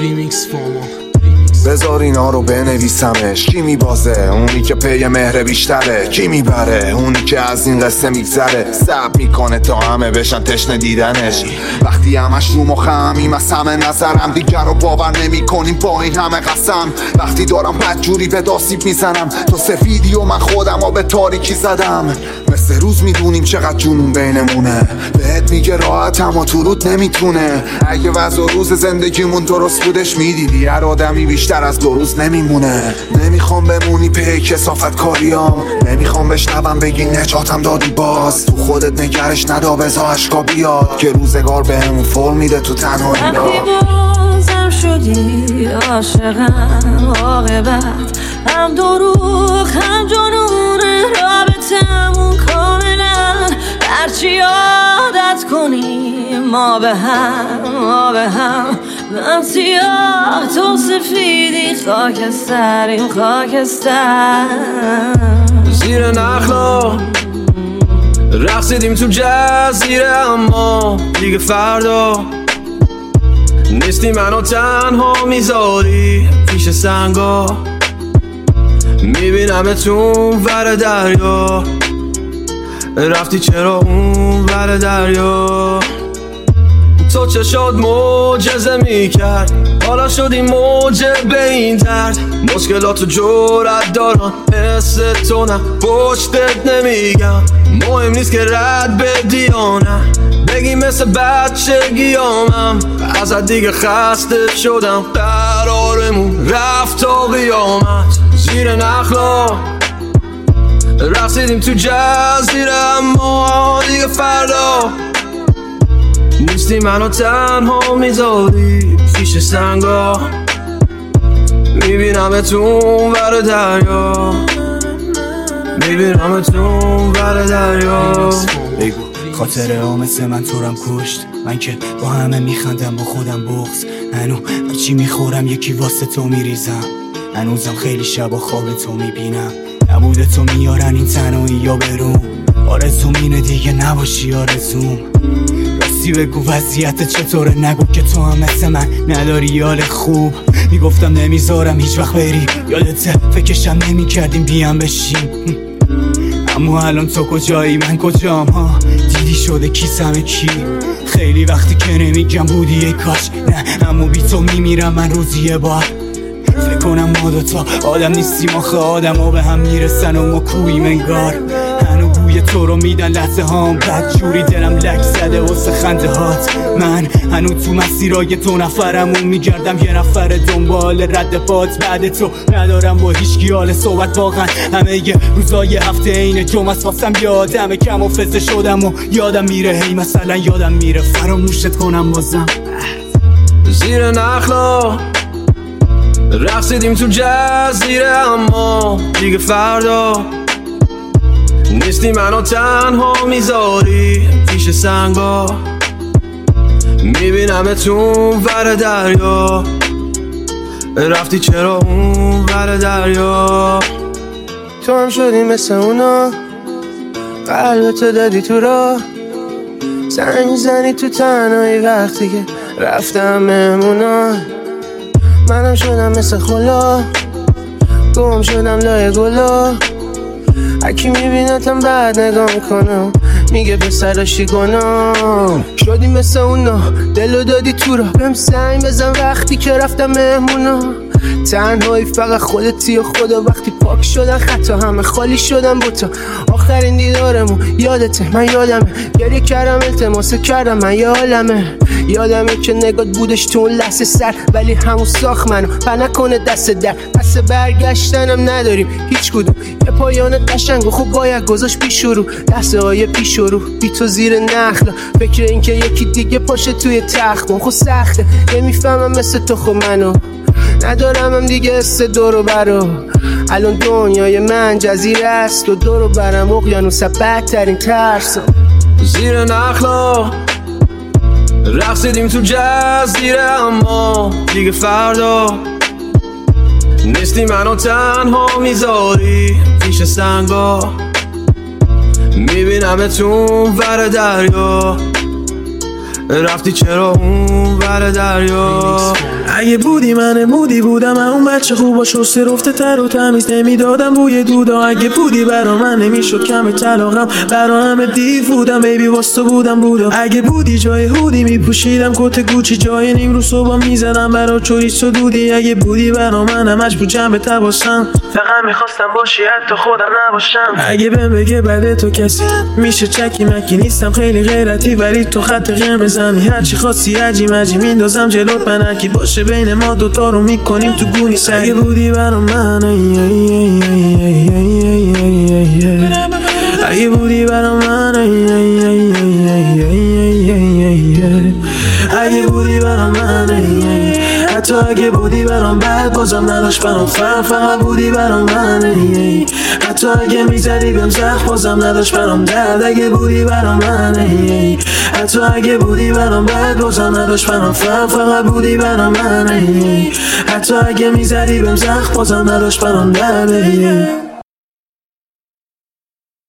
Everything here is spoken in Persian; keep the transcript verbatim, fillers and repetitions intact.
ریمیکس فاما. بذار اینا رو بنویسمش. کی میبازه؟ اونی که پی مهر بیشتره. کی میبره؟ اونی که از این قصه میگذره. سب میکنه تا همه بشن تشنه دیدنش. وقتی همش رو مخمیم از همه نظرم، دیگر رو باور نمی کنیم با این همه قسم. وقتی دارم بدجوری به داسیب میزنم، تو سفیدی و من خودم ها به تاریکی زدم. مثل روز میدونیم چقدر جنون بینمونه. بهت میگه راحت اما تو رود نمیتونه. اگه وضع و روز زندگیمون درست بودش میدیدی هر آدمی بیشتر از دو روز نمیمونه. نمیخوام بمونی پی کسافت کاریام، نمیخوام بشنوم بگی نجاتم دادی باز. تو خودت نگرش ندا بزا عشقا بیاد که روزگار بهمون فول میده تو تنهایی. وقتی بازم شدی عاشقم، عاقبت هم دروغ هم جنون رابطمون کاملا. هرچی عادت کنیم ما به هم ما به هم، من سیاه تو سفیدی خاکستریم خاکستر. زیر نخلا رقصیدیم تو جزیره، اما دیگه فردا نیستی منو تنها میذاری پیش سنگا. میبینم تو ور دریا، رفتی چرا اون ور دریا؟ تو چه شد معجزه میکرد، حالا شدی موجه به این درد. مشکلاتو جرأت دارم حس تو نه پشتت نمیگم. مهم نیست که رد بدی یا نه، بگی مثل بچگیامم. ازت دیگه خسته شدم، قرارمون رفت تا قیامت. زیر نخلا رقصیدیم تو جزیره، اما دیگه فردا نیستی منو تنها میذاری پیش سنگا. میبینم تو ور دریا، میبینم تو ور دریا. بگو خاطره ها مثل من تو رم کشت. من که با همه میخندم با خودم بغض. هنو هرچی میخورم یکی واسه تو میریزم. هنوزم خیلی شبا خواب تو میبینم. نبوده تو میارن این تنهایی یا بروم. آرزوم اینه دیگه نباشی آرزوم. راستی بگو وضعیت چطوره، نگو که تو هم مثل من نداری حال خوب. میگفتم نمیذارم هیچ وقت بری، یادته فکرشم نمیکردیم بیام بشیم. اما الان تو کجایی من کجام ها؟ دیدی شده کیسم کی؟ خیلی وقتی که نمیگم بودی ای کاش. نه اما بی تو میمیرم من روزی یه بار. فکر کنم ما دوتا آدم نیستیم آخه آدم ها به هم میرسن و ما کوییم انگار. هنو بوی تو رو میدن لحظه هام، بد جوری دلم لک زده واسه خنده هات. من هنو تو مسیرای تو نفرمون میگردم، یه نفر دنبال رد پات. بعد تو ندارم با هیچ گیال صحبت، واقعا همه یه روزای هفته اینه جمعه واسم یادم کم و فزه شدم و یادم میره. هی مثلا یادم میره فراموشت کنم بازم. زیر نخلا رقصیدیم تو جزیره، اما دیگه فردا نیستی منو تنها میذاری پیش سنگا. میبینم تو ور دریا، رفتی چرا اون ور دریا؟ تو هم شدی مثل اونا، قلبتو دادی تو راه. زنگ زنی تو تنهایی وقتی که رفتم مهمونا. منم شدم مثل خلا، گم شدم لای گلا. هکی میبینتم بعد نگاه میکنم، میگه پسراشی گناه. شدی مثل اونا، دلو دادی تو را. بهم سنگ بزن وقتی که رفتم مهمونا. تنهایی فقط خودتی و خدا. وقتی پاک شدن خطا همه خالی شدن با تو. آخرین دیدارمون یادته من یادمه، گریه کردم التماس کردم من یه عالمه. یادمه که نگات بودش تو اون لحظه سر، ولی همون ساخت منو پر نکنه دست در. پس برگشتنم نداریم هیچ کدوم، یه پایان قشنگ و خوب باید گذاشت پیش رو. لحظه های پیش رو بی تو زیر نخلا، فکر این که یکی دیگه پاشه توی تخت. من خود سخته نمیفهمم مثل تو خب منو ندارم هم دیگه است دورو برو. الان دنیای من جزیره است و دورو برم اقیانوس بدترین ترس. زیر نخلا رقصیدیم تو جزیره، اما دیگه فردا نیستی منو تنها میذاری پیش سنگا. میبینم تو ور دریا، رفتی چرا اون ور دریا. اگه بودی من بودی بودم من اون بچه خوبا شسته رفته تر و تمیز نمیدادم بوی دودا. اگه بودی برا من نمیشد کم طلاقم برا همه دیو بودم بیبی واسه بودم بودا. اگه بودی جای هودی میپوشیدم کت گوچی جای نیم رو صبح میزدم برا چوریس و دودی. اگه بودی برا من همش بود جنب تباسم فقط میخواستم باشی حتی خودم نباشم. اگه بهم بگه بعد تو کسی میشه چکی مکی نیستم خیلی غیرتی ولی تو خط قرمزمی هرچی خواستی عجی مجی میندازم جلوت من هرکی باشه بین ما دوتا رو میکنیم تو گونی سر. اگه بودی برا من اگه بودی برا من اگه بودی برا من حتی اگه بودی برام بعد بازم نداشت برام فرق فقط بودی برام من حتی اگه میزدی بهم زخم بازم نداشت برام درد. اگه بودی برام من حتی اگه بودی برام بعد بازم نداشت برام فرق فقط بودی برام من حتی اگه میزدی بهم زخم بازم نداشت برام درد.